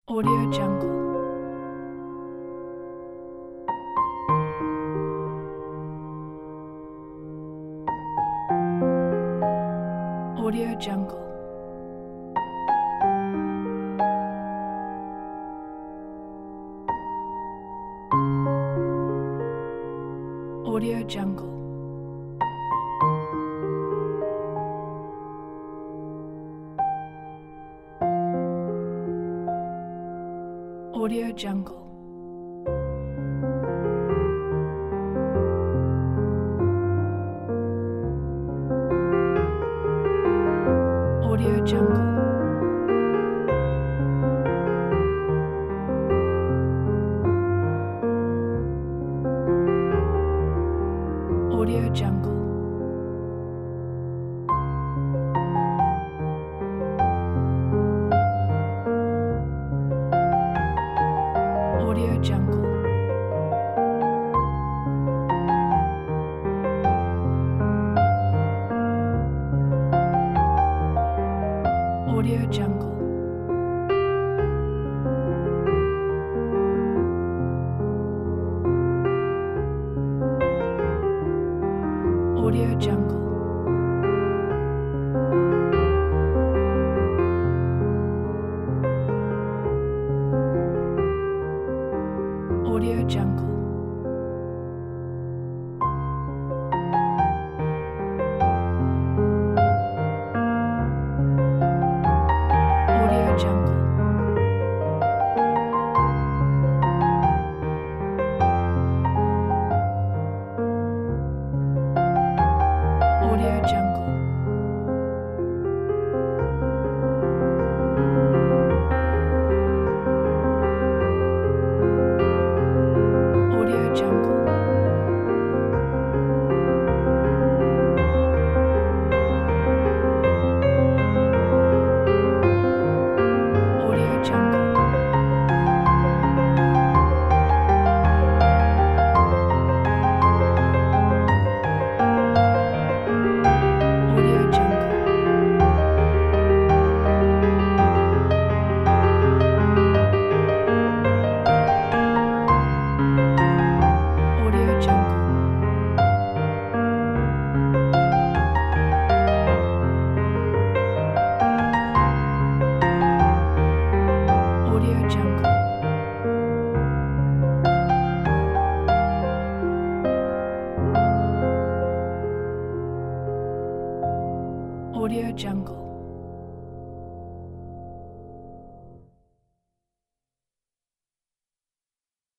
Audio Jungle. Audio Jungle. Audio Jungle. Audio Jungle. Audio Jungle. Audio Jungle. Audio Jungle. Audio Jungle. Audio Jungle. Audio Jungle. Audio Jungle. Audio Jungle. Audio Jungle. Audio Jungle. Audio Jungle. Audio Jungle. Audio Jungle.